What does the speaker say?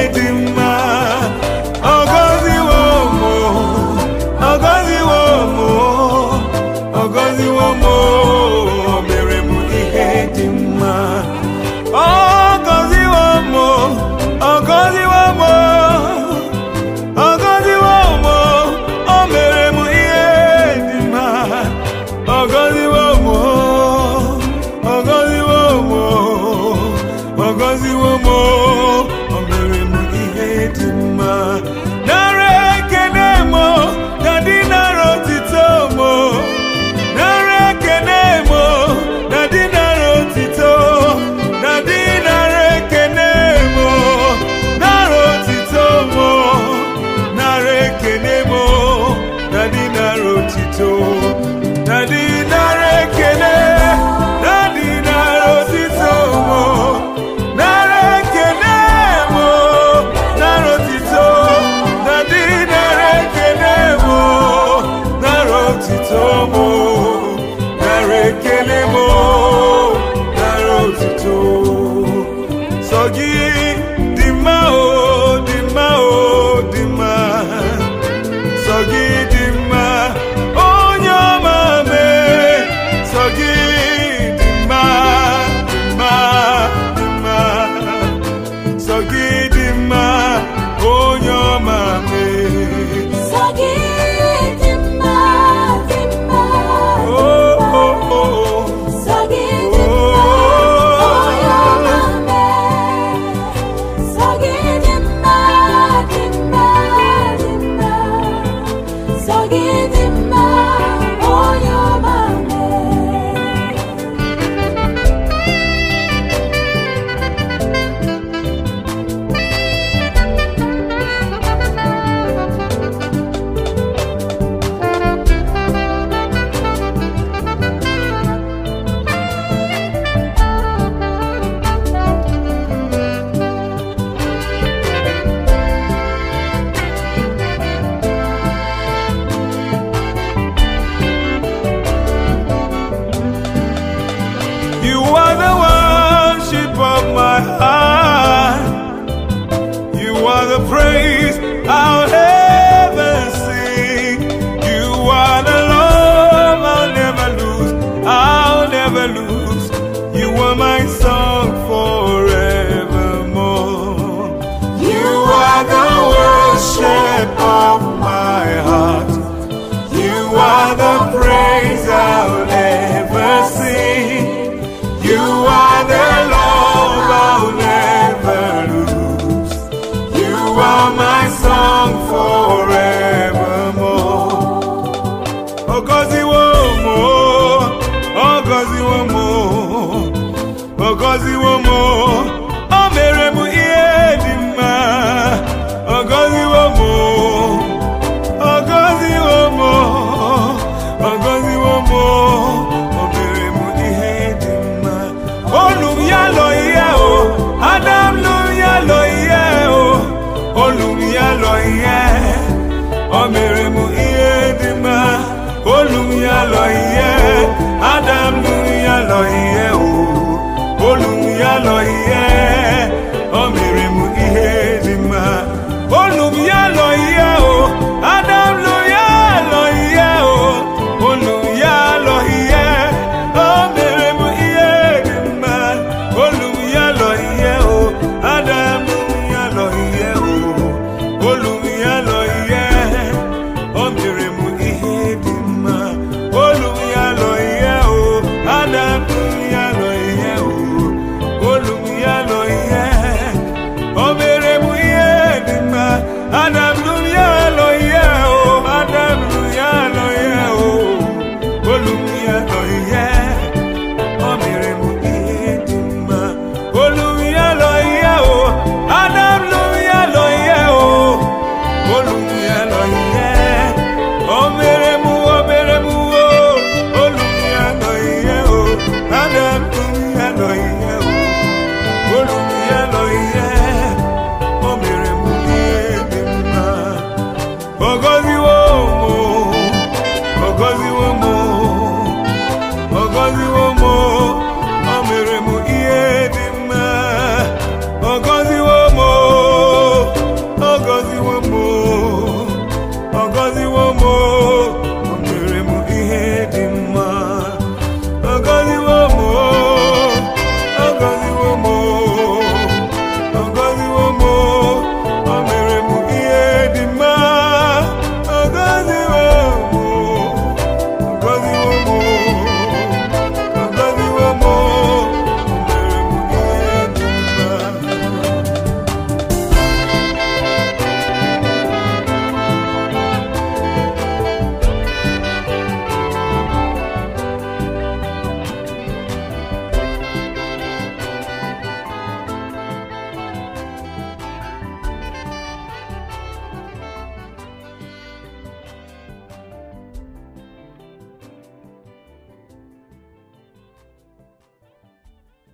dị mma. Ọ gọziwo m, ọ gọziwo m, ọ gọziwo m, o mere m ihe dị mma. Ọ gọziwo m, ọ gọziwo m, ọ gọziwo m, o mere m ihe dị mma. Ọ gọziwo m, ọ gọziwo m, ọ gọziwo m, o mere m ihe dị mma. Nara ekele m, na dị nara otito m. Nara ekele m, na dị nara otito. Na dị nara ekele m, nara otito m. Nara ekele m, na dị nara otito. Na dị nara ekele, na dị nara otito m. Nara ekele m, nara otito. Na dị nara ekele m, nara otito m. Nara ekele m, nara otito. Sọ gị dị mma o, dị mma o, dị mma. Sọ gị dị mma, onye ọma mee. Sọ gị dị mma, dị mma, dị mma. Sọ gị dị mma, onye ọma mee. Sọ gị dị mma, dị mma, Oh, oh, oh. sọ gị dị mma, onye ọma mee. Sọ gị dị mma, dị mma, dị mma. Sọ gị dị mma, onye ọma mee. You are the worship of my heart. You are the praise I'll ever sing. You are the love I'll never lose. I'll never lose. You are my song forevermore. You are the worship of my heart. You are the praise I'll ever sing. You are the love I'll never lose. You are my song forevermore. Oh, gọziwo m, oh, gọziwo m, oh, gọziwo m, o mere m ihe dị mma. Oh, gọziwo m, oh, gọziwo m, oh, gọziwo m, o mere m ihe dị mma. Olum ya lọ ihe o, Adam lum ya lọ ihe o. Olum ya lọ ihe, o mere m